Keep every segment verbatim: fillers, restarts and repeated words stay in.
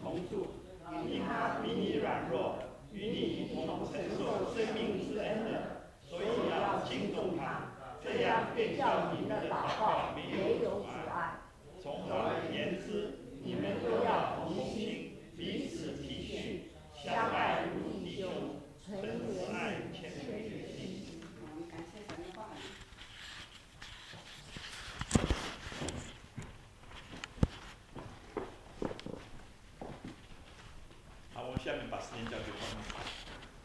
同住，因他比你软弱，与你一同承受生命之恩的，所以要敬重他，这样便叫你们的祷告没有阻碍。从我言之，你们都要同心，彼此体恤，相爱如弟兄，存慈爱谦卑的心。我们感谢神的话语。好，我们下面把时间交给黄牧师。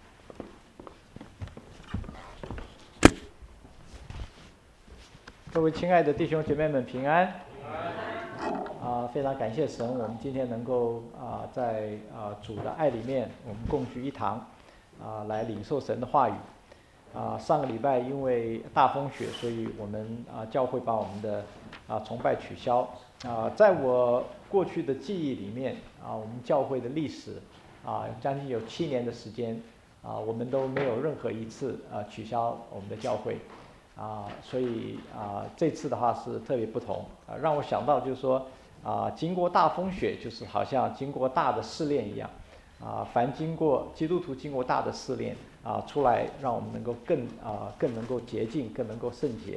各位亲爱的弟兄姐妹们平安。啊，非常感谢神，我们今天能够啊在啊主的爱里面，我们共聚一堂，啊来领受神的话语。啊，上个礼拜因为大风雪，所以我们啊教会把我们的啊崇拜取消。啊，在我过去的记忆里面，啊我们教会的历史啊将近有七年的时间，啊我们都没有任何一次啊取消我们的教会。啊，所以啊，这次的话是特别不同啊，让我想到就是说啊，经过大风雪，就是好像经过大的试炼一样啊。凡经过基督徒经过大的试炼啊，出来让我们能够更啊更能够洁净，更能够圣洁。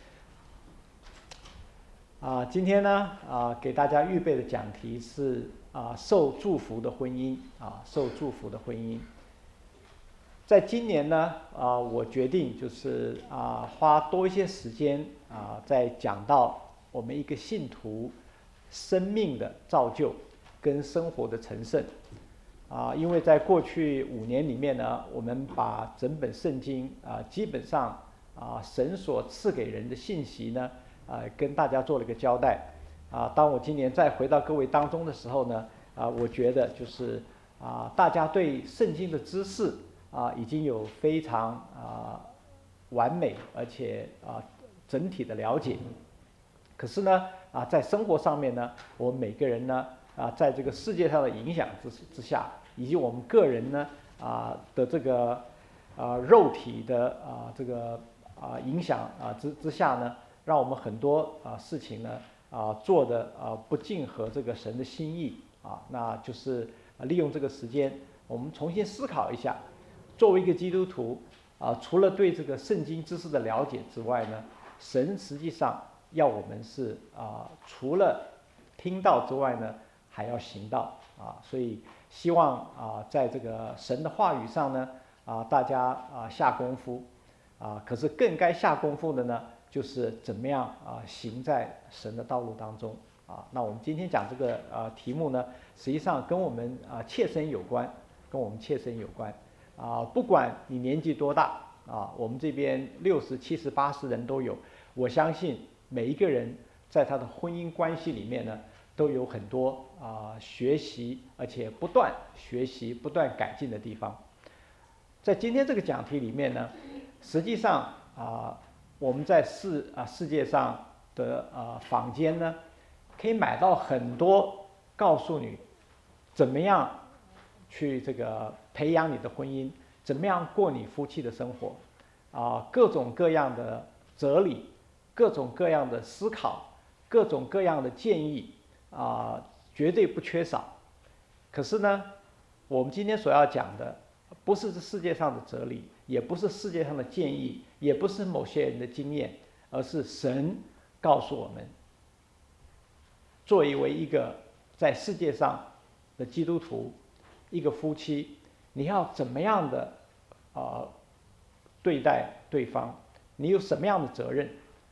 啊，今天呢啊，给大家预备的讲题是啊，受祝福的婚姻啊，受祝福的婚姻。在今年呢，啊，我决定就是啊，花多一些时间啊，在讲到我们一个信徒生命的造就跟生活的成圣啊，因为在过去五年里面呢，我们把整本圣经啊，基本上啊，神所赐给人的信息呢，啊，跟大家做了一个交代啊。当我今年再回到各位当中的时候呢，啊，我觉得就是啊，大家对圣经的知识啊，已经有非常啊完美而且啊整体的了解。可是呢啊，在生活上面呢，我们每个人呢啊，在这个世界上的影响之之下，以及我们个人呢啊的这个啊肉体的啊这个啊影响啊之之下呢，让我们很多啊事情呢啊做的啊不尽合这个神的心意啊，那就是利用这个时间，我们重新思考一下。作为一个基督徒啊，除了对这个圣经知识的了解之外呢，神实际上要我们是啊，除了听到之外呢，还要行道啊。所以希望啊，在这个神的话语上呢啊，大家啊下功夫啊。可是更该下功夫的呢，就是怎么样啊行在神的道路当中啊。那我们今天讲这个啊题目呢，实际上跟我们啊切身有关，跟我们切身有关。啊，不管你年纪多大啊，我们这边六十、七十、八十人都有。我相信每一个人在他的婚姻关系里面呢，都有很多啊学习，而且不断学习、不断改进的地方。在今天这个讲题里面呢，实际上啊，我们在世啊世界上的啊坊间呢，可以买到很多告诉你怎么样去这个培养你的婚姻，怎么样过你夫妻的生活啊，各种各样的哲理，各种各样的思考，各种各样的建议啊，绝对不缺少。可是呢，我们今天所要讲的不是这世界上的哲理，也不是世界上的建议，也不是某些人的经验，而是神告诉我们，作为一个在世界上的基督徒，一个夫妻，你要怎么样的啊、呃、对待对方？你有什么样的责任？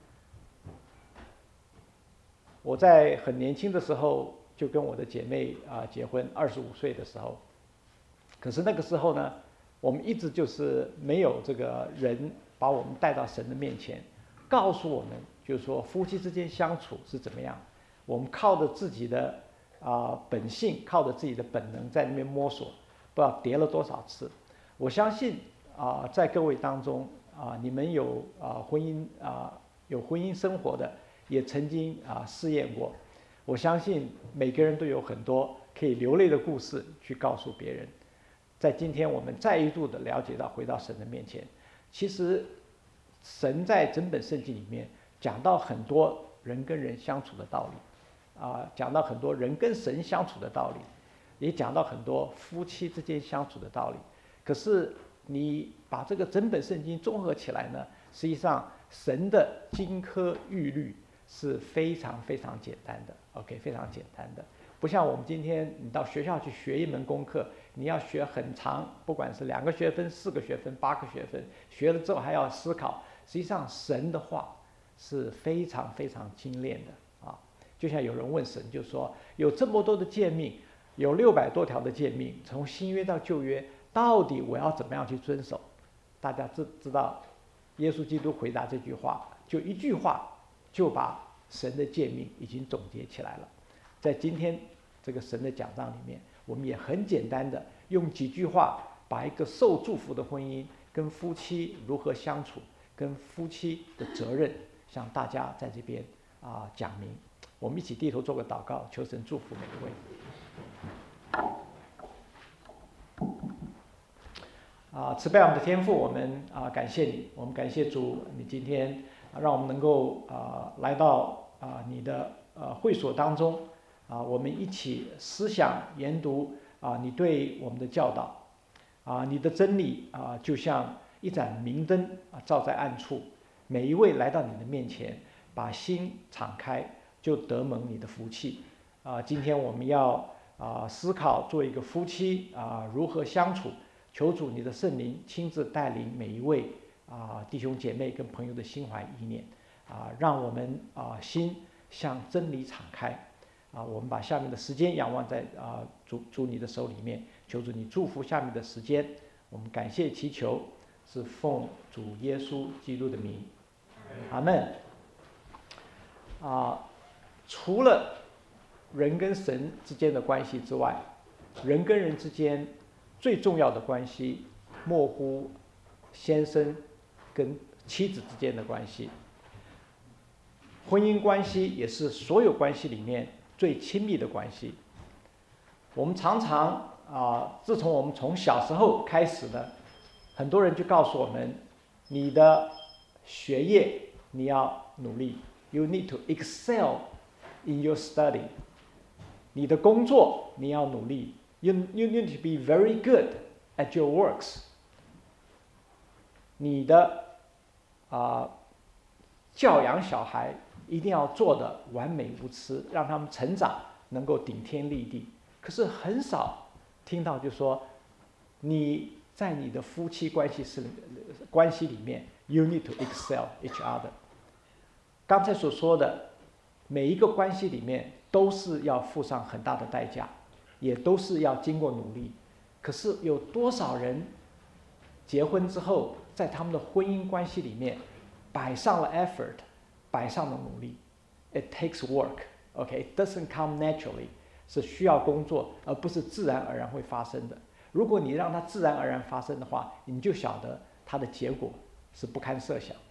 我在很年轻的时候就跟我的姐妹啊、呃、结婚，二十五岁的时候。可是那个时候呢，我们一直就是没有这个人把我们带到神的面前，告诉我们，就是说夫妻之间相处是怎么样。我们靠着自己的啊、呃、本性，靠着自己的本能在那边摸索，不知道跌了多少次。我相信啊、呃，在各位当中啊、呃，你们有啊、呃、婚姻啊、呃、有婚姻生活的，也曾经啊、呃、试验过。我相信每个人都有很多可以流泪的故事去告诉别人。在今天我们再一度的了解到，回到神的面前，其实神在整本圣经里面讲到很多人跟人相处的道理啊，讲到很多人跟神相处的道理。 也讲到很多夫妻之间相处的道理。可是你把这个整本圣经综合起来呢，实际上神的金科玉律是非常非常简单的 ，OK， 非常简单的，不像我们今天你到学校去学一门功课，你要学很长，不管是两个学分、四个学分、八个学分，学了之后还要思考。实际上神的话是非常非常精炼的啊，就像有人问神，就说有这么多的诫命，有六百多条的诫命，从新约到旧约，到底我要怎么样去遵守？大家知知道，耶稣基督回答这句话，就一句话就把神的诫命已经总结起来了。在今天这个神的讲章里面，我们也很简单的用几句话，把一个受祝福的婚姻跟夫妻如何相处，跟夫妻的责任，向大家在这边啊、呃、讲明。我们一起低头做个祷告，求神祝福每一位。啊，慈悲我们的天父，我们啊感谢你，我们感谢主，你今天啊让我们能够啊来到啊你的呃会所当中啊，我们一起思想研读啊你对我们的教导啊，你的真理啊就像一盏明灯啊照在暗处，每一位来到你的面前，把心敞开，就得蒙你的福气啊。今天我们要啊思考做一个夫妻啊如何相处。求主你的圣灵亲自带领每一位啊弟兄姐妹跟朋友的心怀意念啊，让我们啊心向真理敞开啊。我们把下面的时间仰望在啊主主你的手里面，求主你祝福下面的时间。我们感谢祈求，是奉主耶稣基督的名，阿们。啊，除了人跟神之间的关系之外，人跟人之间最重要的关系，莫乎先生跟妻子之间的关系。婚姻关系也是所有关系里面最亲密的关系。我们常常啊，自从我们从小时候开始呢，很多人就告诉我们，你的学业你要努力 ，you need to excel in your study。你的工作你要努力。You, you need to be very good at your works. 你的啊、呃、教养小孩一定要做得完美无疵，让他们成长能够顶天立地。可是很少听到就说你在你的夫妻关系是关系里面 ，you need to excel each other。刚才所说的每一个关系里面都是要付上很大的代价。也都是要经过努力，可是有多少人结婚之后，在他们的婚姻关系里面摆上了 effort， 摆上了努力 ，it takes work，OK，it doesn't come naturally， 是需要工作，而不是自然而然会发生的。如果你让它自然而然发生的话，你就晓得它的结果是不堪设想。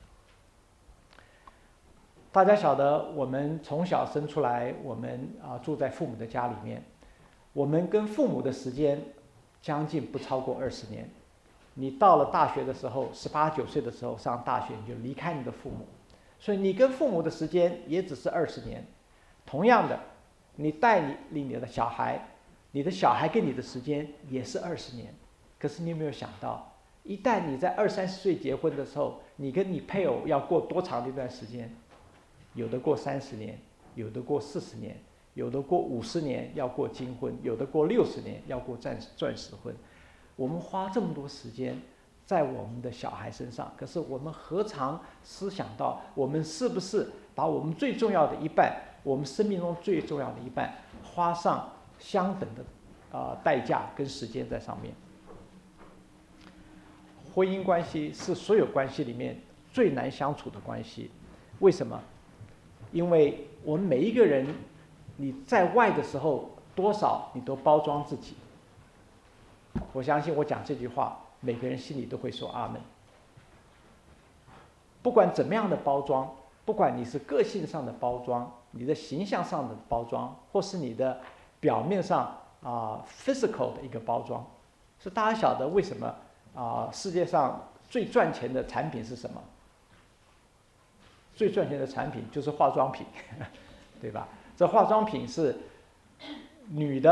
大家晓得，我们从小生出来，我们啊住在父母的家里面。我们跟父母的时间将近不超过二十年。你到了大学的时候，十八九岁的时候上大学，你就离开你的父母，所以你跟父母的时间也只是二十年。同样的，你带你你的小孩，你的小孩跟你的时间也是二十年。可是你有没有想到，一旦你在二三十岁结婚的时候，你跟你配偶要过多长的一段时间？有的过三十年，有的过四十年。有的过五十年要过金婚，有的过六十年要过钻钻石婚。我们花这么多时间在我们的小孩身上，可是我们何尝思想到，我们是不是把我们最重要的一半，我们生命中最重要的一半，花上相等的啊、呃、代价跟时间在上面？婚姻关系是所有关系里面最难相处的关系，为什么？因为我们每一个人。你在外的时候，多少你都包装自己。我相信我讲这句话，每个人心里都会说阿们。不管怎么样的包装，不管你是个性上的包装，你的形象上的包装，或是你的表面上啊、呃、physical 的一个包装，是大家晓得为什么啊、呃、世界上最赚钱的产品是什么？最赚钱的产品就是化妆品，对吧？这化妆品是女的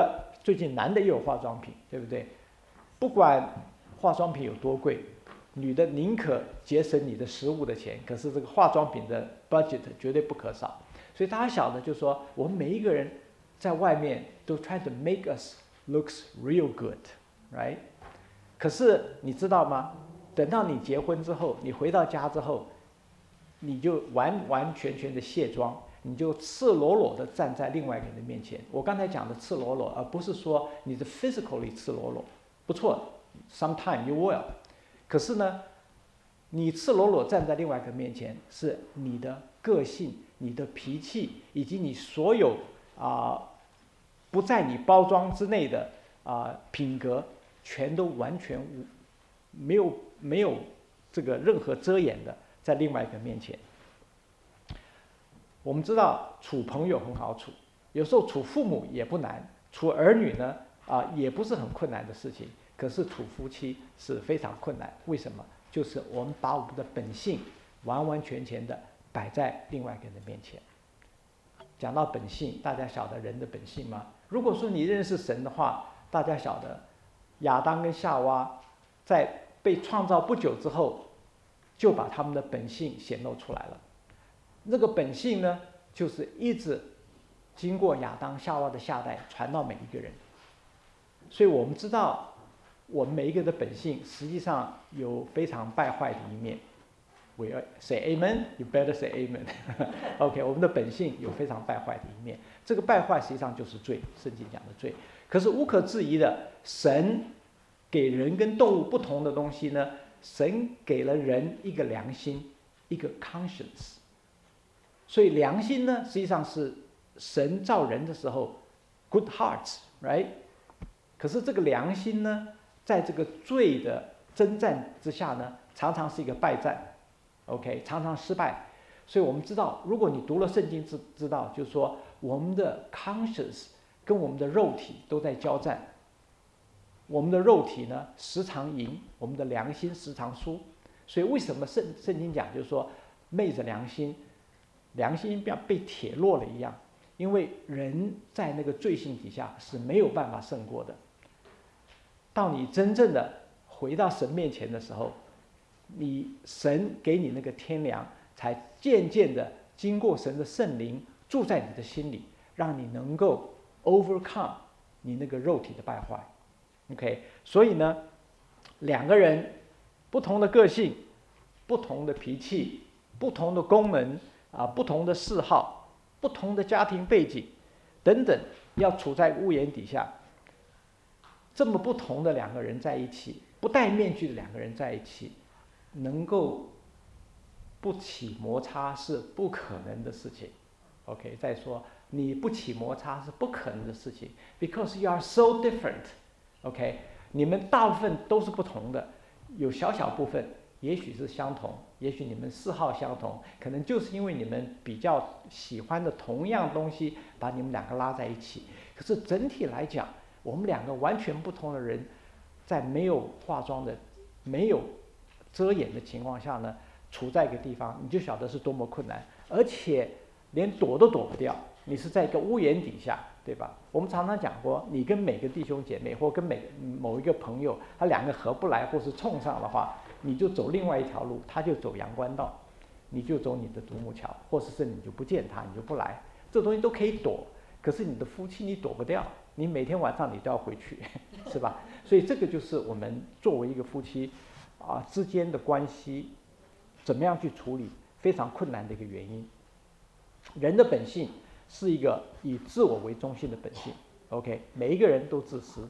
最近男的也有化妆品，对不对？不管化妆品有多贵，女的宁可节省你的食物的钱，可是这个化妆品的 budget 绝对不可少。所以大家晓得，就是说我们每一个人在外面都 try to make us looks real good，right？ 可是你知道吗？等到你结婚之后，你回到家之后，你就完完全全的卸妆，你就赤裸裸的站在另外一个人的面前。我刚才讲的赤裸裸，而不是说你的 physically 赤裸裸，不错 ，sometime you will。可是呢，你赤裸裸站在另外一个面前，是你的个性、你的脾气，以及你所有啊、呃、不在你包装之内的啊、呃、品格，全都完全无没有没有这个任何遮掩的，在另外一个面前。我们知道处朋友很好处，有时候处父母也不难，处儿女呢啊、呃、也不是很困难的事情。可是处夫妻是非常困难，为什么？就是我们把我们的本性完完全全的摆在另外一个人的面前。讲到本性，大家晓得人的本性吗？如果说你认识神的话，大家晓得亚当跟夏娃在被创造不久之后，就把他们的本性显露出来了。那个本性呢，就是一直经过亚当夏娃的下代传到每一个人。所以我们知道我们每一个人的本性实际上有非常败坏的一面。We say amen, you better say amen. OK， 我们的本性有非常败坏的一面，这个败坏实际上就是罪，圣经讲的罪。可是无可置疑的，神给人跟动物不同的东西呢，神给了人一个良心，一个 conscience。所以良心呢，实际上是神造人的时候 good hearts, right？ 可是这个良心呢，在这个罪的征战之下呢，常常是一个败战 ，OK， 常常失败。所以我们知道，如果你读了圣经知知道，就是说我们的 conscience 跟我们的肉体都在交战。我们的肉体呢时常赢，我们的良心时常输。所以为什么圣圣经讲，就是说昧着良心，良心像被铁烙了一样，因为人在那个罪性底下是没有办法胜过的。到你真正的回到神面前的时候，你神给你那个天良，才渐渐的经过神的圣灵住在你的心里，让你能够 overcome 你那个肉体的败坏。OK， 所以呢，两个人不同的个性、不同的脾气、不同的功能啊、不同的嗜好、不同的家庭背景等等，要处在屋檐底下。这么不同的两个人在一起，不戴面具的两个人在一起，能够不起摩擦是不可能的事情。OK， 再说你不起摩擦是不可能的事情 ，because you are so different。OK， 你们大部分都是不同的，有小小部分也许是相同，也许你们嗜好相同，可能就是因为你们比较喜欢的同样东西，把你们两个拉在一起。可是整体来讲，我们两个完全不同的人，在没有化妆的、没有遮掩的情况下呢，处在一个地方，你就晓得是多么困难，而且连躲都躲不掉。你是在一个屋檐底下，对吧？我们常常讲过，你跟每个弟兄姐妹或跟每某一个朋友，他两个合不来或是冲上的话，你就走另外一条路，他就走阳关道，你就走你的独木桥，或者是你就不见他，你就不来，这东西都可以躲。可是你的夫妻你躲不掉，你每天晚上你都要回去，是吧？所以这个就是我们作为一个夫妻啊之间的关系，怎么样去处理非常困难的一个原因。人的本性是一个以自我为中心的本性 ，OK， 每一个人都自私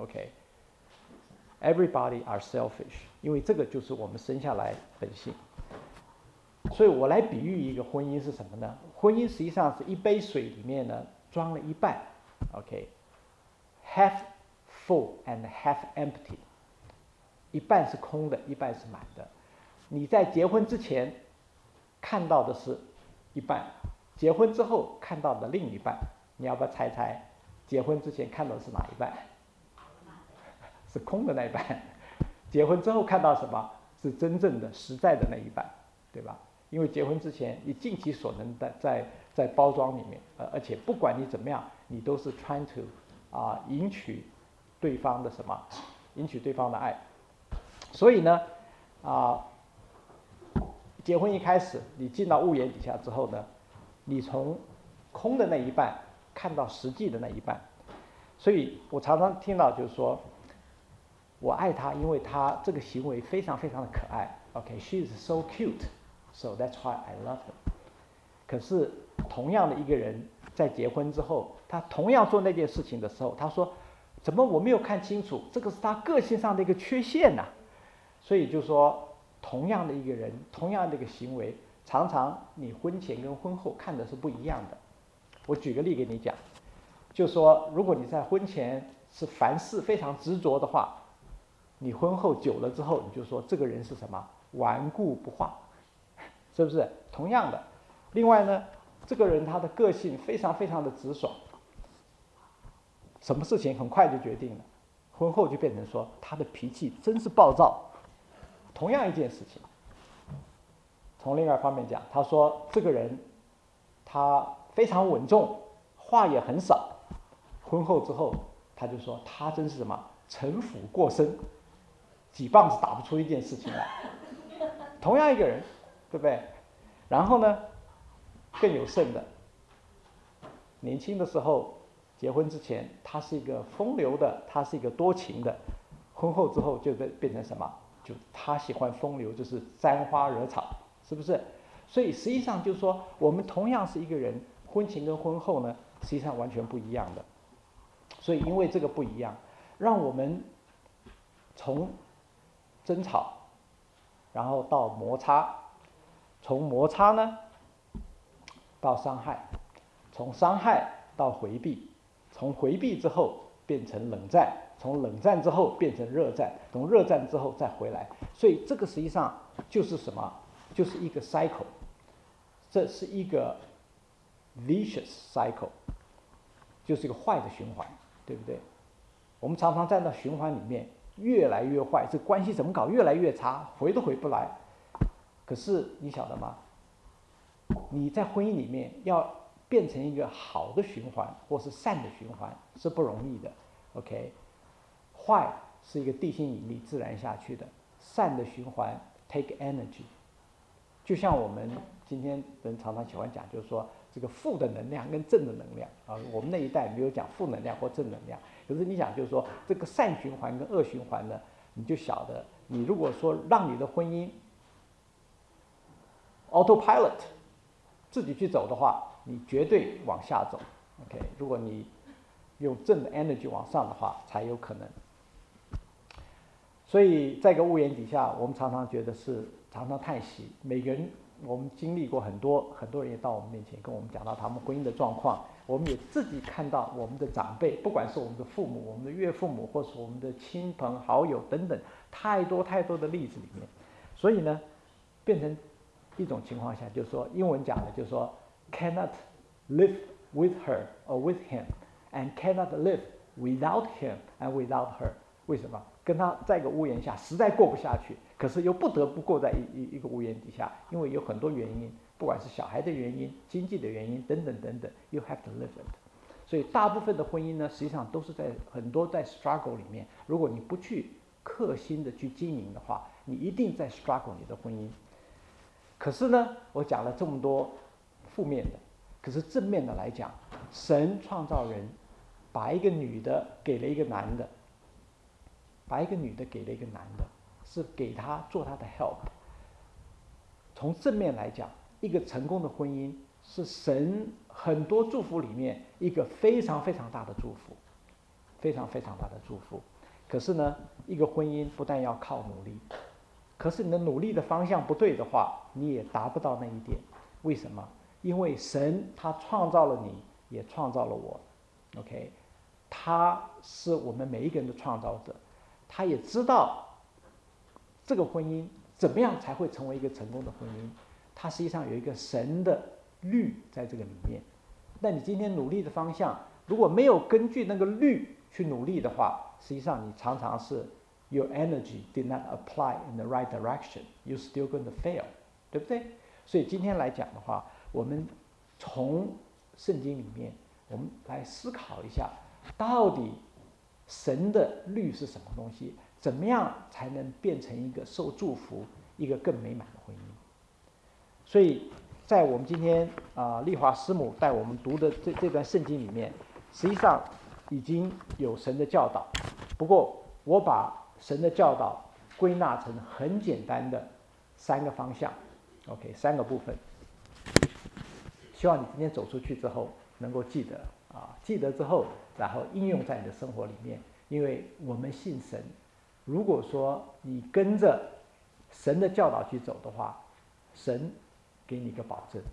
，OK，everybody are selfish， 因为这个就是我们生下来本性。所以我来比喻一个婚姻是什么呢？婚姻实际上是一杯水里面呢装了一半 ，OK，half full and half empty， 一半是空的，一半是满的。你在结婚之前看到的是一半，结婚之后看到的另一半，你要不要猜猜？结婚之前看到的是哪一半？是空的那一半。结婚之后看到什么？是真正的、实在的那一半，对吧？因为结婚之前，你尽其所能的在在包装里面，呃，而且不管你怎么样，你都是 trying to 啊赢取对方的什么，赢取对方的爱。所以呢，啊，结婚一开始，你进到屋檐底下之后呢，你从空的那一半看到实际的那一半。所以我常常听到就是说，我爱她，因为她这个行为非常非常的可爱。OK，she is so cute，so that's why I love her。可是同样的一个人在结婚之后，他同样做那件事情的时候，他说：“怎么我没有看清楚？这个是他个性上的一个缺陷呐、啊。”所以就说，同样的一个人，同样的一个行为，常常你婚前跟婚后看的是不一样的。我举个例给你讲，就说如果你在婚前是凡事非常执着的话，你婚后久了之后，你就说这个人是什么？顽固不化，是不是？同样的。另外呢，这个人他的个性非常非常的直爽，什么事情很快就决定了，婚后就变成说他的脾气真是暴躁。同样一件事情，从另外一方面讲，他说这个人他非常稳重，话也很少，婚后之后他就说他真是什么城府过深，几棒子打不出一件事情来。同样一个人，对不对？然后呢，更有甚的，年轻的时候结婚之前他是一个风流的，他是一个多情的，婚后之后就变成什么？就他喜欢风流，就是沾花惹草，是不是？所以实际上就是说，我们同样是一个人，婚前跟婚后呢，实际上完全不一样的。所以因为这个不一样，让我们从争吵，然后到摩擦，从摩擦呢到伤害，从伤害到回避，从回避之后变成冷战，从冷战之后变成热战，从热战之后再回来。所以这个实际上就是什么？就是一个 cycle， 这是一个 vicious cycle， 就是一个坏的循环，对不对？我们常常在那循环里面越来越坏，这关系怎么搞越来越差，回都回不来。可是你晓得吗？你在婚姻里面要变成一个好的循环或是善的循环是不容易的。 OK， 坏是一个地心引力自然下去的，善的循环 take energy。 就像我们今天人常常喜欢讲，就是说这个负的能量跟正的能量啊，我们那一代没有讲负能量或正能量，可是你想就是说这个善循环跟恶循环呢，你就晓得，你如果说让你的婚姻 autopilot 自己去走的话，你绝对往下走。 OK， 如果你用正的 energy 往上的话，才有可能。所以在一个屋檐底下，我们常常觉得是常常叹息。每个人，我们经历过很多，很多人也到我们面前跟我们讲到他们婚姻的状况，我们也自己看到我们的长辈，不管是我们的父母、我们的岳父母，或是我们的亲朋好友等等，太多太多的例子里面。所以呢，变成一种情况下，就是说英文讲的就是说 cannot live with her or with him and cannot live without him and without her。 为什么？跟他在一个屋檐下实在过不下去，可是又不得不过在一一一个屋檐底下，因为有很多原因，不管是小孩的原因、经济的原因等等等等 ，you have to live it。 所以大部分的婚姻呢，实际上都是在很多在 struggle 里面，如果你不去克心的去经营的话，你一定在 struggle 你的婚姻。可是呢，我讲了这么多负面的，可是正面的来讲，神创造人，把一个女的给了一个男的，把一个女的给了一个男的，是给他做他的 help。 从正面来讲，一个成功的婚姻是神很多祝福里面一个非常非常大的祝福，非常非常大的祝福。可是呢，一个婚姻不但要靠努力，可是你的努力的方向不对的话，你也达不到那一点。为什么？因为神他创造了你，也创造了我。 OK， 他是我们每一个人的创造者，他也知道这个婚姻怎么样才会成为一个成功的婚姻，他实际上有一个神的律在这个里面。那你今天努力的方向如果没有根据那个律去努力的话，实际上你常常是 your energy did not apply in the right direction, you're still going to fail， 对不对？所以今天来讲的话，我们从圣经里面我们来思考一下， 到底神的律是什么东西？怎么样才能变成一个受祝福、一个更美满的婚姻？所以在我们今天啊、呃，丽华师母带我们读的这这段圣经里面，实际上已经有神的教导。不过我把神的教导归纳成很简单的三个方向 ，OK， 三个部分。希望你今天走出去之后能够记得啊，记得之后，然后应用在你的生活里面。因为我们信神，如果说你跟着神的教导去走的话，神给你一个保证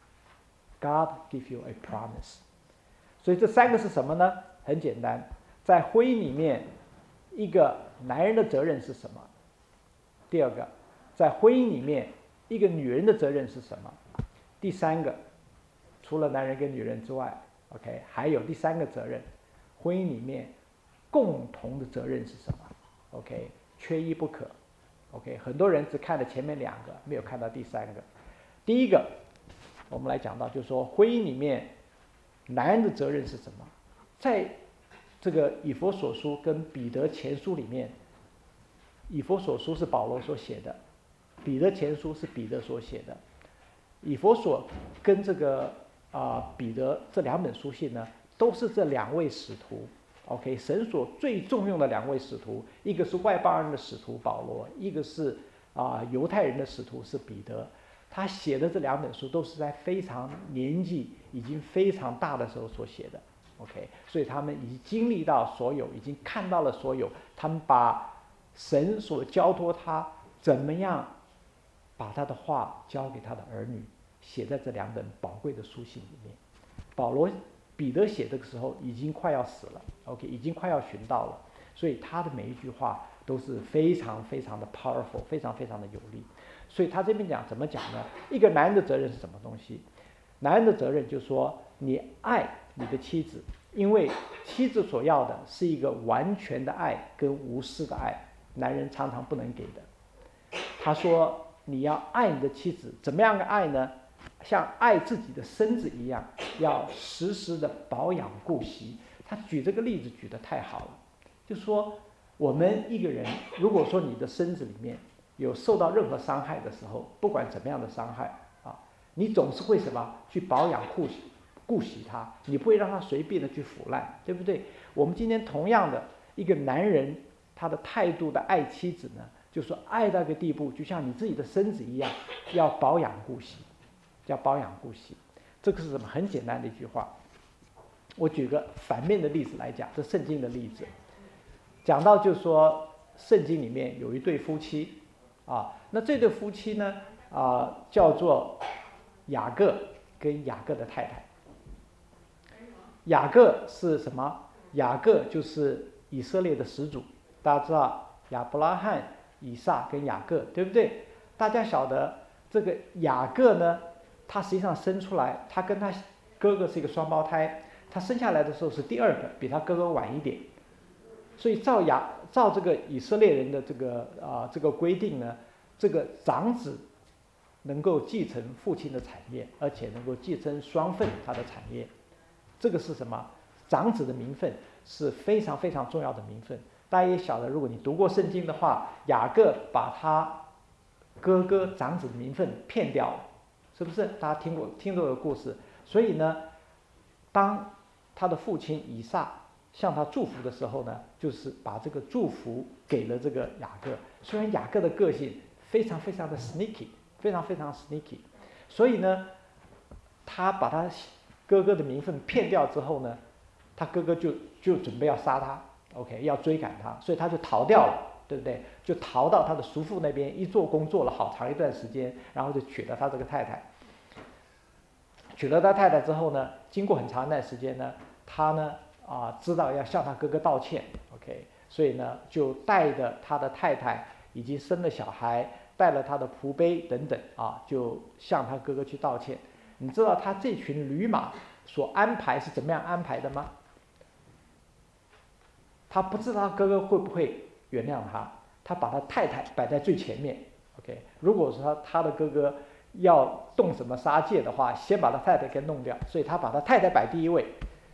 ，God give you a promise。所以这三个是什么呢？很简单，在婚姻里面，一个男人的责任是什么？第二个，在婚姻里面，一个女人的责任是什么？第三个，除了男人跟女人之外 ，OK， 还有第三个责任，婚姻里面共同的责任是什么 ？OK， 缺一不可。OK， 很多人只看了前面两个，没有看到第三个。第一个，我们来讲到，就是说婚姻里面男人的责任是什么？在这个以弗所书跟彼得前书里面，以弗所书是保罗所写的，彼得前书是彼得所写的。以弗所跟这个啊、呃、彼得这两本书信呢，都是这两位使徒 ，OK， 神所最重用的两位使徒，一个是外邦人的使徒保罗，一个是啊、呃、犹太人的使徒是彼得。他写的这两本书都是在非常年纪已经非常大的时候所写的 ，OK， 所以他们已经经历到所有，已经看到了所有，他们把神所交托他怎么样把他的话交给他的儿女，写在这两本宝贵的书信里面。保罗、彼得写的时候已经快要死了 ，OK， 已经快要殉道了，所以他的每一句话都是非常非常的 powerful， 非常非常的有力。所以他这边讲怎么讲呢？一个男人的责任是什么东西？男人的责任就是说，你爱你的妻子，因为妻子所要的是一个完全的爱跟无私的爱，男人常常不能给的。他说你要爱你的妻子，怎么样的爱呢？像爱自己的身子一样，要时时的保养顾惜。他举这个例子举得太好了，就说我们一个人，如果说你的身子里面有受到任何伤害的时候，不管怎么样的伤害啊，你总是会什么去保养顾惜顾惜它，你不会让它随便的去腐烂，对不对？我们今天同样的一个男人，他的态度的爱妻子呢，就是说爱到一个地步，就像你自己的身子一样，要保养顾惜，要保养顾惜。这个是什么？很简单的一句话。我举个反面的例子来讲，这圣经的例子，讲到就是说，圣经里面有一对夫妻。啊，那这对夫妻呢，啊，叫做雅各跟雅各的太太。雅各是什么？雅各就是以色列的始祖，大家知道亚伯拉罕、以撒跟雅各，对不对？大家晓得这个雅各呢，他实际上生出来，他跟他哥哥是一个双胞胎，他生下来的时候是第二个，比他哥哥晚一点。所以照雅照这个以色列人的这个啊、呃、这个规定呢，这个长子能够继承父亲的产业，而且能够继承双份他的产业。这个是什么？长子的名分是非常非常重要的名分。大家也晓得，如果你读过圣经的话，雅各把他哥哥长子的名分骗掉了，是不是？大家听过听过这个故事。所以呢，当他的父亲以撒向他祝福的时候呢，就是把这个祝福给了这个雅各。虽然雅各的个性非常非常的 sneaky， 非常非常 sneaky， 所以呢，他把他哥哥的名分骗掉之后呢，他哥哥就就准备要杀他 ，OK， 要追赶他，所以他就逃掉了，对不对？就逃到他的叔父那边，一做工做了好长一段时间，然后就娶了他这个太太。娶了他太太之后呢，经过很长一段时间呢，他呢啊知道要向他哥哥道歉 ，OK， 所以呢就带着他的太太已经生了小孩，带了他的仆婢等等啊，就向他哥哥去道歉。你知道他这群驴马所安排是怎么样安排的吗？他不知道他哥哥会不会原谅他，他把他太太摆在最前面 ，OK。如果说他的哥哥要动什么杀戒的话，先把他太太给弄掉，所以他把他太太摆第一位。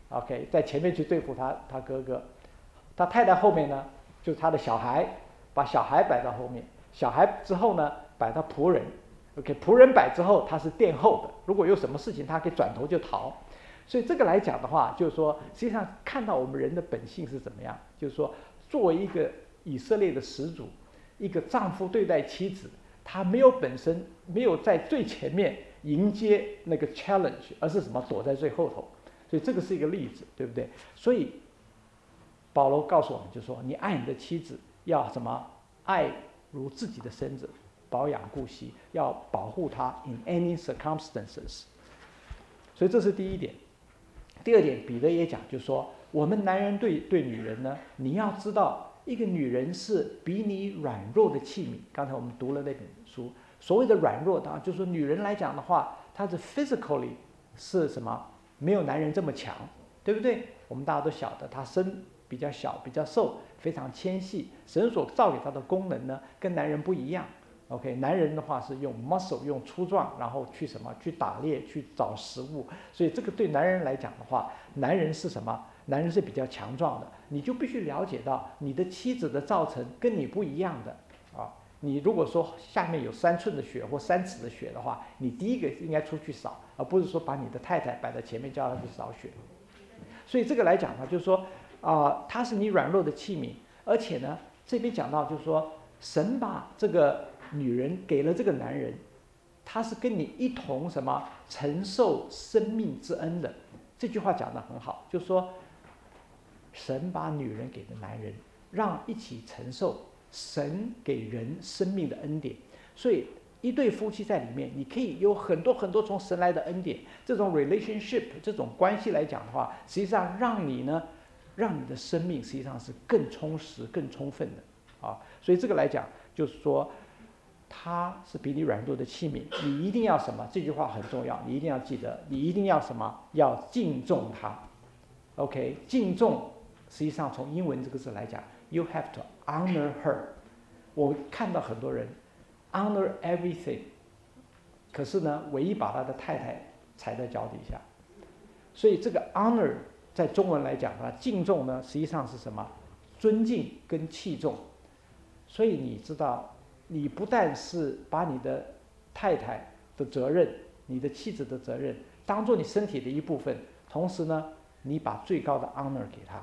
OK， 在前面去对付他他哥哥，他太太后面呢就是他的小孩，把小孩摆到后面，小孩之后呢摆到仆人 ，OK， 仆人摆之后他是殿后的，如果有什么事情他可以转头就逃。所以这个来讲的话，就是说，实际上看到我们人的本性是怎么样，就是说，作为一个以色列的始祖，一个丈夫对待妻子，他没有本身没有在最前面迎接那个 challenge， 而是什么躲在最后头。所以这个是一个例子，对不对？所以保罗告诉我们，就是说，你爱你的妻子要什么？爱如自己的身子，保养顾惜，要保护她 in any circumstances。所以这是第一点。第二点，彼得也讲，就是说，我们男人对对女人呢，你要知道，一个女人是比你软弱的器皿。刚才我们读了那本书，所谓的软弱，当然就是说，女人来讲的话，她是 physically 是什么？没有男人这么强，对不对？我们大家都晓得，她身比较小，比较瘦，非常纤细。神所造给她的功能呢，跟男人不一样。OK， 男人的话是用 muscle 用粗壮，然后去什么去打猎去找食物，所以这个对男人来讲的话，男人是什么？男人是比较强壮的，你就必须了解到你的妻子的造成跟你不一样的啊。你如果说下面有三寸的血或三尺的血的话，你第一个应该出去扫，而不是说把你的太太摆在前面叫她去扫血。所以这个来讲呢，就是说啊、呃，它是你软弱的器皿，而且呢，这边讲到就是说，神把这个女人给了这个男人，他是跟你一同什么承受生命之恩的。这句话讲得很好，就是说，神把女人给了男人，让一起承受神给人生命的恩典。所以一对夫妻在里面，你可以有很多很多从神来的恩典。这种 relationship 这种关系来讲的话，实际上让你呢，让你的生命实际上是更充实、更充分的啊。所以这个来讲，就是说。他是比你软弱的器皿，你一定要什么？这句话很重要，你一定要记得，你一定要什么？要敬重他。OK， 敬重实际上从英文这个字来讲 ，you have to honor her。我看到很多人 honor everything， 可是呢，唯一把他的太太踩在脚底下。所以这个 honor 在中文来讲呢，敬重呢，实际上是什么？尊敬跟器重。所以你知道。你不但是把你的太太的责任、你的妻子的责任当做你身体的一部分，同时呢，你把最高的 honor 给她。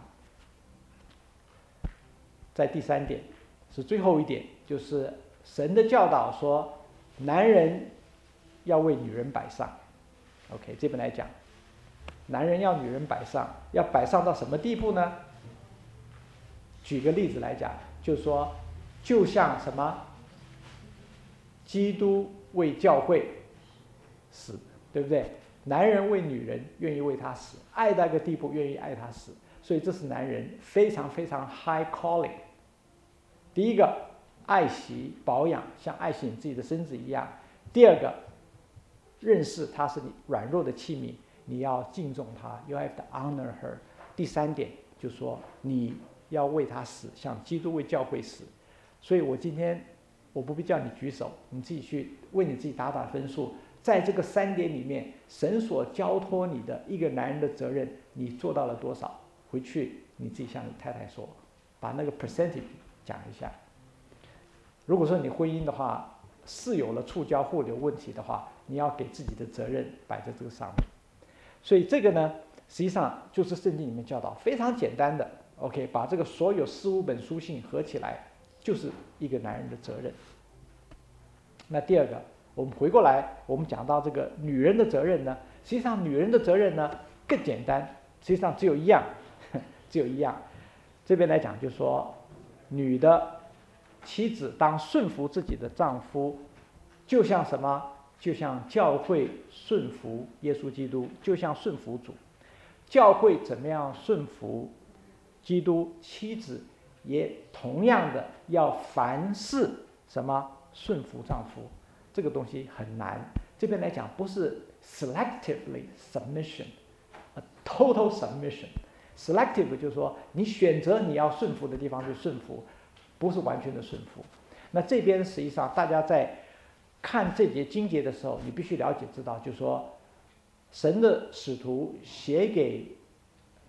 在第三点是最后一点，就是神的教导说，男人要为女人摆上。OK， 这边来讲，男人要女人摆上，要摆上到什么地步呢？举个例子来讲，就是说，就像什么？基督为教会死，对不对？男人为女人愿意为他死，爱到一个地步愿意爱他死，所以这是男人非常非常 high calling。第一个，爱惜保养，像爱惜你自己的身子一样；第二个，认识他是你软弱的器皿，你要敬重他 ，you have to honor her。第三点就是说，你要为他死，像基督为教会死。所以我今天。我不必叫你举手，你自己去为你自己打打分数。在这个三点里面，神所交托你的一个男人的责任，你做到了多少？回去你自己向你太太说，把那个 percentage 讲一下。如果说你婚姻的话是有了触交互流问题的话，你要给自己的责任摆在这个上面。所以这个呢，实际上就是圣经里面教导非常简单的 ，OK， 把这个所有四五本书信合起来。就是一个男人的责任。那第二个，我们回过来，我们讲到这个女人的责任呢，实际上女人的责任呢更简单，实际上只有一样，只有一样。这边来讲，就是说，女的妻子当顺服自己的丈夫，就像什么？就像教会顺服耶稣基督，就像顺服主。教会怎么样顺服基督？妻子。也同样的要凡事什么顺服丈夫，这个东西很难。这边来讲不是 selectively submission，a total submission。selective 就是说你选择你要顺服的地方就顺服，不是完全的顺服。那这边实际上大家在看这节经节的时候，你必须了解知道，就是说神的使徒写给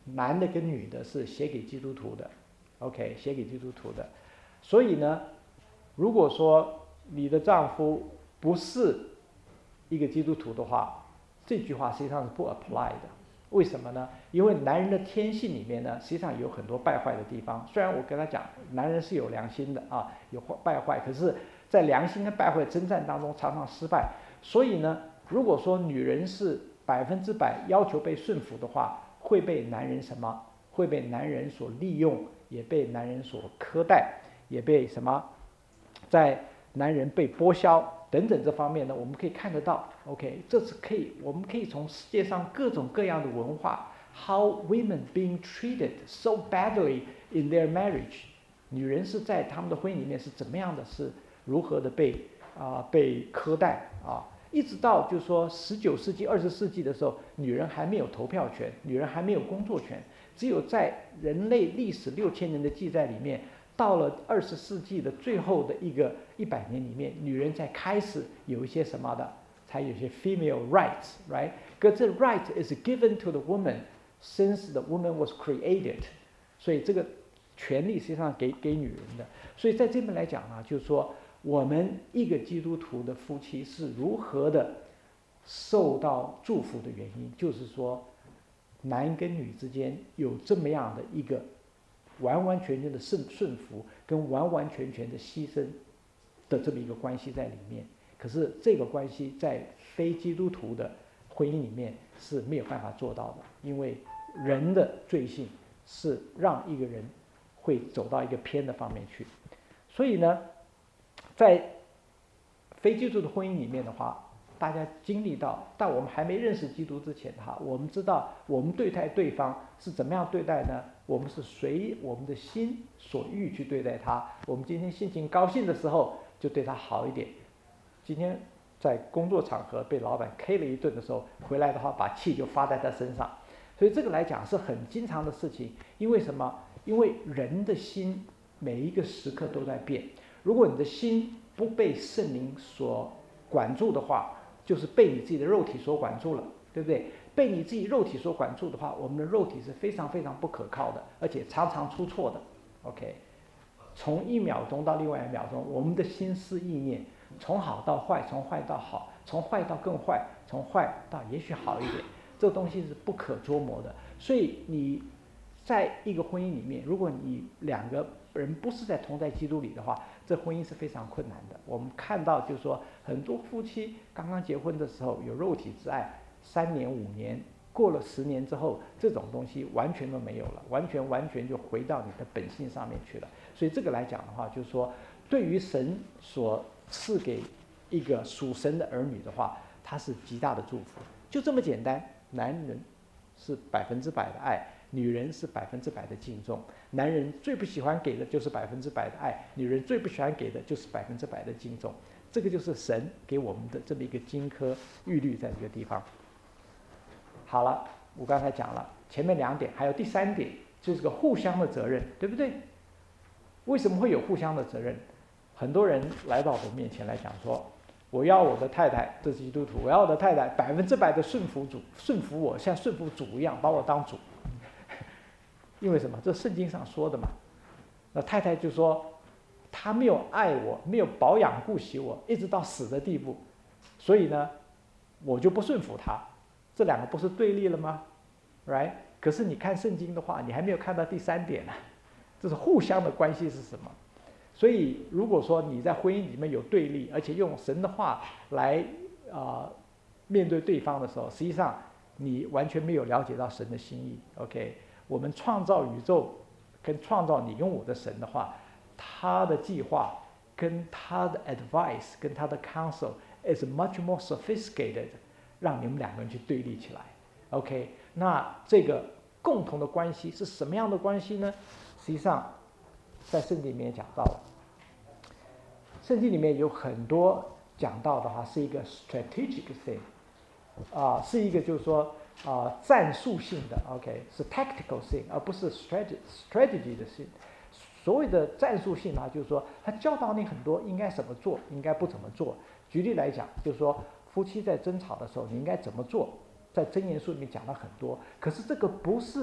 男的跟女的是写给基督徒的 ，OK， 写给基督徒的。所以呢，如果说你的丈夫不是一个基督徒的话，这句话实际上是不 apply 的。为什么呢？因为男人的天性里面呢，实际上有很多败坏的地方。虽然我跟他讲，男人是有良心的啊，有败坏，可是，在良心跟败坏征战当中，常常失败。所以呢，如果说女人是百分之百要求被顺服的话，会被男人什么？会被男人所利用，也被男人所苛待，也被什么？在男人被剥削等等这方面呢，我们可以看得到 ，OK， 这是可以，我们可以从世界上各种各样的文化 ，how women being treated so badly in their marriage， 女人是在他们的婚姻里面是怎么样的，是如何的被啊、呃、被苛待啊，一直到就是说十九世纪、二十世纪的时候，女人还没有投票权，女人还没有工作权，只有在人类历史六千年的记载里面。到了二十世纪的最后的一个一百年里面，女人才开始有一些什么的，才有些 female rights, right? 可这 right is given to the woman since the woman was created， 所以这个权利实际上给给女人的。所以在这边来讲呢，就是说我们一个基督徒的夫妻是如何的受到祝福的原因，就是说男跟女之间有这么样的一个。完完全全的顺顺服跟完完全全的牺牲的这么一个关系在里面，可是这个关系在非基督徒的婚姻里面是没有办法做到的，因为人的罪性是让一个人会走到一个偏的方面去。所以呢，在非基督的婚姻里面的话，大家经历到，但我们还没认识基督之前哈，我们知道我们对待对方是怎么样对待呢？我们是随我们的心所欲去对待他。我们今天心情高兴的时候，就对他好一点。今天在工作场合被老板 K 了一顿的时候，回来的话把气就发在他身上。所以这个来讲是很经常的事情。因为什么？因为人的心每一个时刻都在变。如果你的心不被圣灵所管住的话，就是被你自己的肉体所管住了，对不对？被你自己肉体所管住的话，我们的肉体是非常非常不可靠的，而且常常出错的。OK， 从一秒钟到另外一秒钟，我们的心思意念从好到坏，从坏到好，从坏到更坏，从坏到也许好一点，这个东西是不可捉摸的。所以你在一个婚姻里面，如果你两个人不是在同在基督里的话，这婚姻是非常困难的。我们看到就是说，很多夫妻刚刚结婚的时候有肉体之爱，三年五年过了十年之后，这种东西完全都没有了，完全完全就回到你的本性上面去了。所以这个来讲的话，就是说，对于神所赐给一个属神的儿女的话，它是极大的祝福。就这么简单，男人是百分之百的爱，女人是百分之百的敬重。男人最不喜欢给的就是百分之百的爱，女人最不喜欢给的就是百分之百的敬重。这个就是神给我们的这么一个金科玉律在这个地方。好了，我刚才讲了前面两点，还有第三点，就是个互相的责任，对不对？为什么会有互相的责任？很多人来到我面前来讲说，我要我的太太，这是基督徒，我要我的太太百分之百的顺服主，顺服我，像顺服主一样，把我当主。因为什么？这圣经上说的嘛。那太太就说，他没有爱我，没有保养顾惜我，一直到死的地步，所以呢，我就不顺服他。这两个不是对立了吗 ？Right？ 可是你看圣经的话，你还没有看到第三点呢、啊，这是互相的关系是什么？所以如果说你在婚姻里面有对立，而且用神的话来啊、呃、面对对方的时候，实际上你完全没有了解到神的心意。OK， 我们创造宇宙跟创造你跟我的神的话，他的计划跟他的 advice 跟他的 counsel is much more sophisticated， 让你们两个人去对立起来。OK， 那这个共同的关系是什么样的关系呢？实际上在圣经里面讲到了，圣经里面有很多讲到的话是一个 strategic thing， 啊、呃，是一个就是说啊、呃、战术性的 ，OK， 是 tactical thing， 而不是 strategy strategy 的 thing。所谓的战术性啊，就是说他教导你很多应该怎么做，应该不怎么做。举例来讲，就是说夫妻在争吵的时候，你应该怎么做，在箴言书里面讲了很多。可是这个不是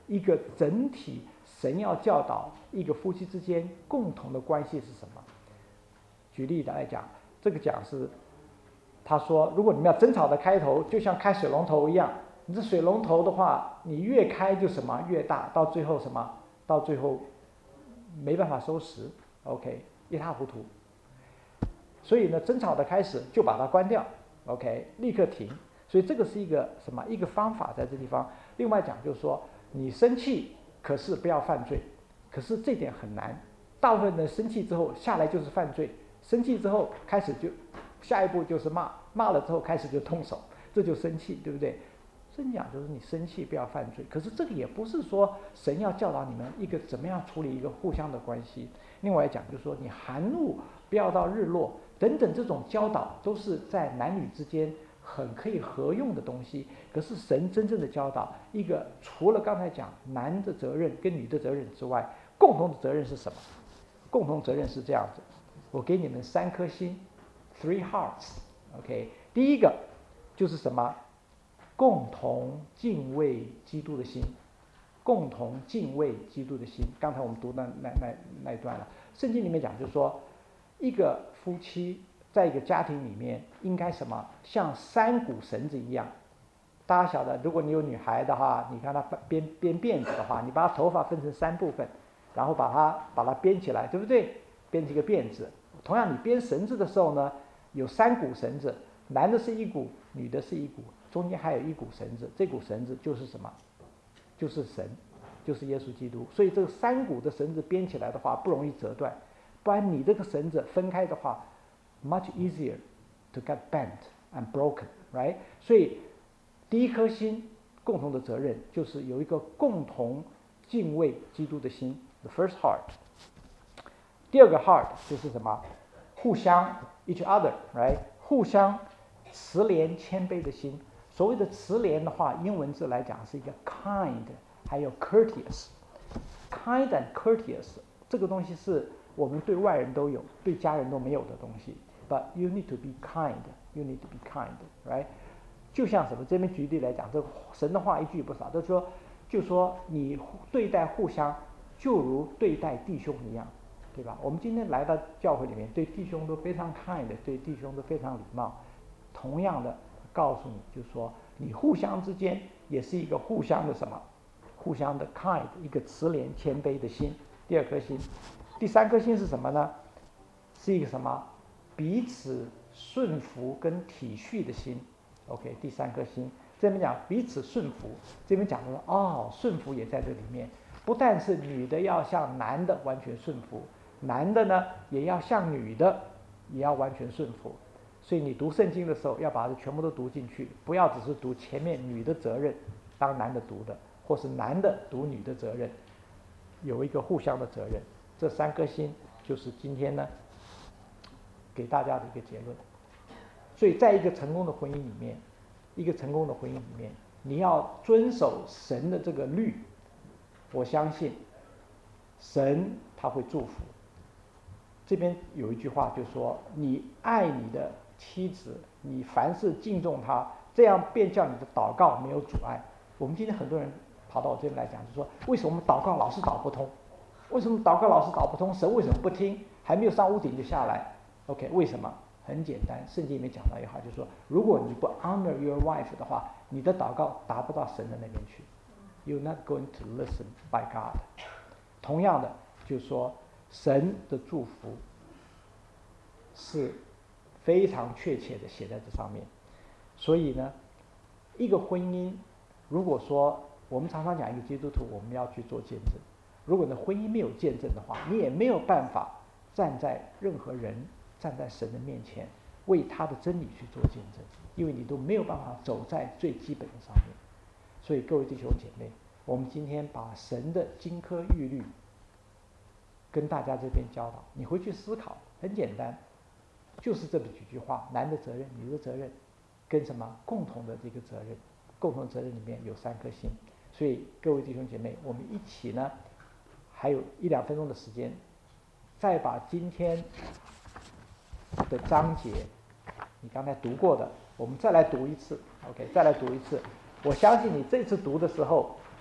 一个整体，神要教导一个夫妻之间共同的关系是什么。举例来讲，这个讲是他说，如果你们要争吵的开头就像开水龙头一样，你这水龙头的话，你越开就什么越大，到最后什么，到最后没办法收拾 ，OK， 一塌糊涂。所以呢，争吵的开始就把它关掉 ，OK， 立刻停。所以这个是一个什么？一个方法在这地方。另外讲就是说，你生气，可是不要犯罪。可是这点很难，大部分人生气之后下来就是犯罪，生气之后开始就下一步就是骂，骂了之后开始就动手，这就生气，对不对？圣经讲就是你生气不要犯罪，可是这个也不是说神要教导你们一个怎么样处理一个互相的关系。另外讲就是说，你含怒不要到日落等等，这种教导都是在男女之间很可以合用的东西。可是神真正的教导，一个除了刚才讲男的责任跟女的责任之外，共同的责任是什么？共同责任是这样子，我给你们三颗心 ，three hearts，OK， 第一个就是什么？共同敬畏基督的心，共同敬畏基督的心。刚才我们读的那那那一段了，圣经里面讲就是说，一个夫妻在一个家庭里面应该什么？像三股绳子一样。大家晓得，如果你有女孩的话，你看她编编辫子的话，你把她头发分成三部分，然后把它把它编起来，对不对？编成一个辫子。同样，你编绳子的时候呢，有三股绳子，男的是一股，女的是一股，中间还有一股绳子，这股绳子就是什么？就是神，就是耶稣基督。所以这个三股的绳子编起来的话，不容易折断，不然你这个绳子分开的话 ，much easier to get bent and broken, right？ 所以第一颗心共同的责任就是有一个共同敬畏基督的心 ，the first heart。第二个 heart 就是什么？互相 each other，right？ 互相慈怜谦卑的心。所谓的慈怜的话，英文字来讲是一个 kind， 还有 courteous。kind and courteous 这个东西是我们对外人都有，对家人都没有的东西。But you need to be kind. You need to be kind, right？ 就像什么？这边举例来讲，这神的话一句不少，就是说，就说你对待互相就如对待弟兄一样，对吧？我们今天来到教会里面，对弟兄都非常 kind， 对弟兄都非常礼貌。同样的，告诉你，就是说，你互相之间也是一个互相的什么？互相的 kind， 一个慈怜谦卑的心。第二颗心，第三颗心是什么呢？是一个什么？彼此顺服跟体恤的心。OK， 第三颗心，这边讲彼此顺服，这边讲的哦，顺服也在这里面。不但是女的要向男的完全顺服，男的呢也要向女的也要完全顺服。所以你读圣经的时候，要把它全部都读进去，不要只是读前面女的责任当男的读的，或是男的读女的责任，有一个互相的责任。这三颗心就是今天呢给大家的一个结论。所以在一个成功的婚姻里面，一个成功的婚姻里面，你要遵守神的这个律，我相信神他会祝福。这边有一句话就说，你爱你的妻子，你凡事敬重她，这样便叫你的祷告没有阻碍。我们今天很多人跑到我这边来讲，就说为什么我们祷告老是祷不通？为什么祷告老是祷不通？神为什么不听？还没有上屋顶就下来 ？OK， 为什么？很简单，圣经里面讲到一句话，就是说，如果你不 honor your wife 的话，你的祷告达不到神的那边去。You're not going to listen by God。同样的，就是说，神的祝福是非常确切的写在这上面。所以呢，一个婚姻，如果说我们常常讲一个基督徒，我们要去做见证。如果你的婚姻没有见证的话，你也没有办法站在任何人。站在神的面前，为他的真理去做见证，因为你都没有办法走在最基本的上面。所以各位弟兄姐妹，我们今天把神的金科玉律跟大家这边教导，你回去思考，很简单，就是这么几句话：男的责任、女的责任，跟什么共同的这个责任，共同的责任里面有三颗心。所以各位弟兄姐妹，我们一起呢，还有一两分钟的时间，再把今天的章节，你刚才读过的，我们再来读一次 ，OK， 再来读一次。我相信你这次读的时候，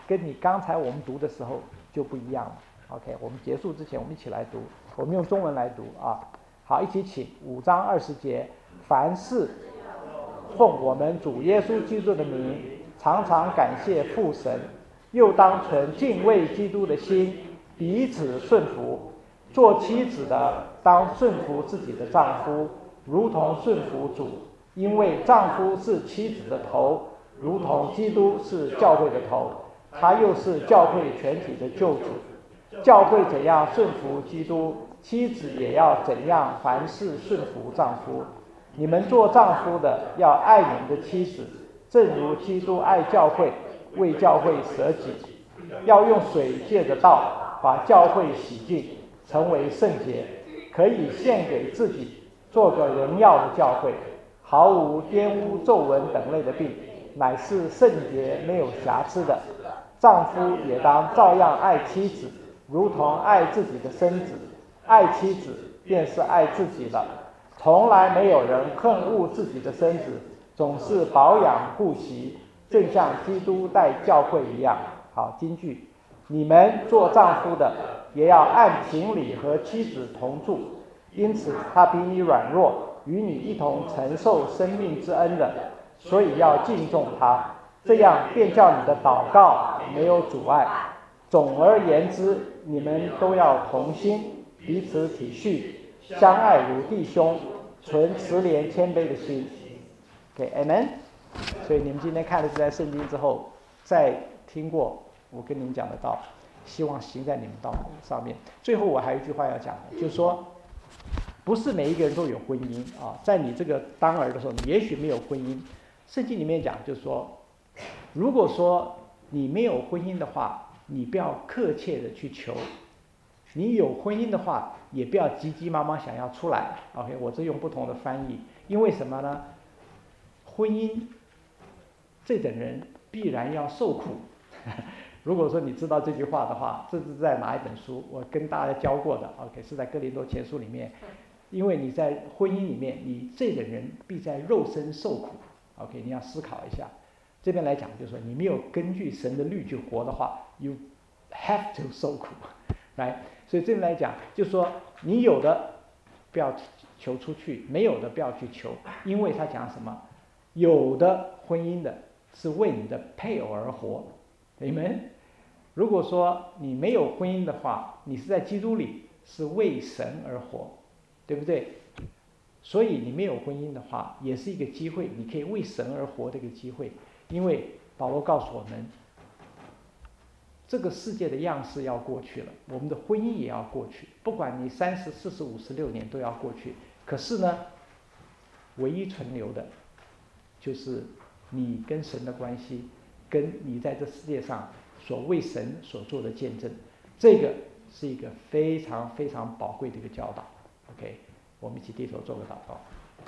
跟你刚才我们读的时候就不一样了。OK， 我们结束之前，我们一起来读，我们用中文来读啊。好，一起请五章二十节，凡事奉我们主耶稣基督的名，常常感谢父神，又当存敬畏基督的心，彼此顺服。做妻子的当顺服自己的丈夫，如同顺服主，因为丈夫是妻子的头，如同基督是教会的头，他又是教会全体的救主。教会怎样顺服基督，妻子也要怎样凡事顺服丈夫。你们做丈夫的要爱你们的妻子，正如基督爱教会，为教会舍己，要用水借着道把教会洗净，成为圣洁，可以献给自己，做个荣耀的教会，毫无玷污、皱纹等类的病，乃是圣洁没有瑕疵的。丈夫也当照样爱妻子，如同爱自己的身子，爱妻子便是爱自己了。从来没有人恨恶自己的身子，总是保养顾惜，正像基督待教会一样。好，金句，你们做丈夫的也要按情理和妻子同住，因此他比你软弱，与你一同承受生命之恩的，所以要敬重他，这样便叫你的祷告没有阻碍。总而言之，你们都要同心，彼此体恤，相爱如弟兄，存慈怜谦卑的心。OK， Amen。所以你们今天看了这段圣经之后，再听过我跟你们讲的道，希望行在你们道上面。最后我还有一句话要讲，就是说，不是每一个人都有婚姻啊。在你这个当儿的时候，你也许没有婚姻。圣经里面讲，就是说，如果说你没有婚姻的话，你不要刻切的去求；你有婚姻的话，也不要急急忙忙想要出来。OK， 我这用不同的翻译，因为什么呢？婚姻这等人必然要受苦。如果说你知道这句话的话，这是在哪一本书？我跟大家教过的 ，OK， 是在哥林多前书里面。因为你在婚姻里面，你这等人必在肉身受苦。OK， 你要思考一下。这边来讲，就是说你没有根据神的律去活的话 ，you have to 受苦，来，所以这边来讲，就是说你有的不要求出去，没有的不要去求，因为他讲什么？有的婚姻的是为你的配偶而活，你们如果说你没有婚姻的话，你是在基督里是为神而活，对不对？所以你没有婚姻的话，也是一个机会，你可以为神而活的一个机会。因为保罗告诉我们，这个世界的样式要过去了，我们的婚姻也要过去，不管你三十、四十、五十、六年都要过去。可是呢，唯一存留的，就是你跟神的关系，跟你在这世界上所为神所做的见证，这个是一个非常非常宝贵的一个教导。OK， 我们一起低头做个祷告。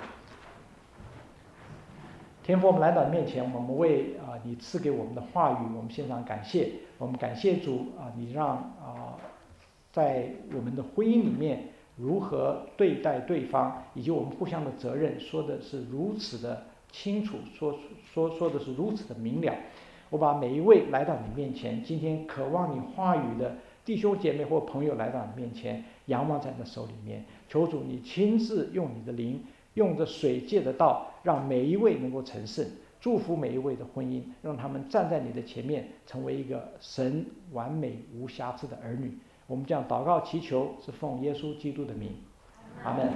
天父，我们来到你面前，我们为啊、呃、你赐给我们的话语，我们献上感谢。我们感谢主啊、呃，你让啊、呃、在我们的婚姻里面如何对待对方，以及我们互相的责任，说的是如此的清楚，说说说的是如此的明了。我把每一位来到你面前，今天渴望你话语的弟兄姐妹或朋友来到你面前，仰望在你的手里面，求主你亲自用你的灵，用着水借的道，让每一位能够成圣，祝福每一位的婚姻，让他们站在你的前面，成为一个神完美无瑕疵的儿女。我们这样祷告祈求，是奉耶稣基督的名，阿门。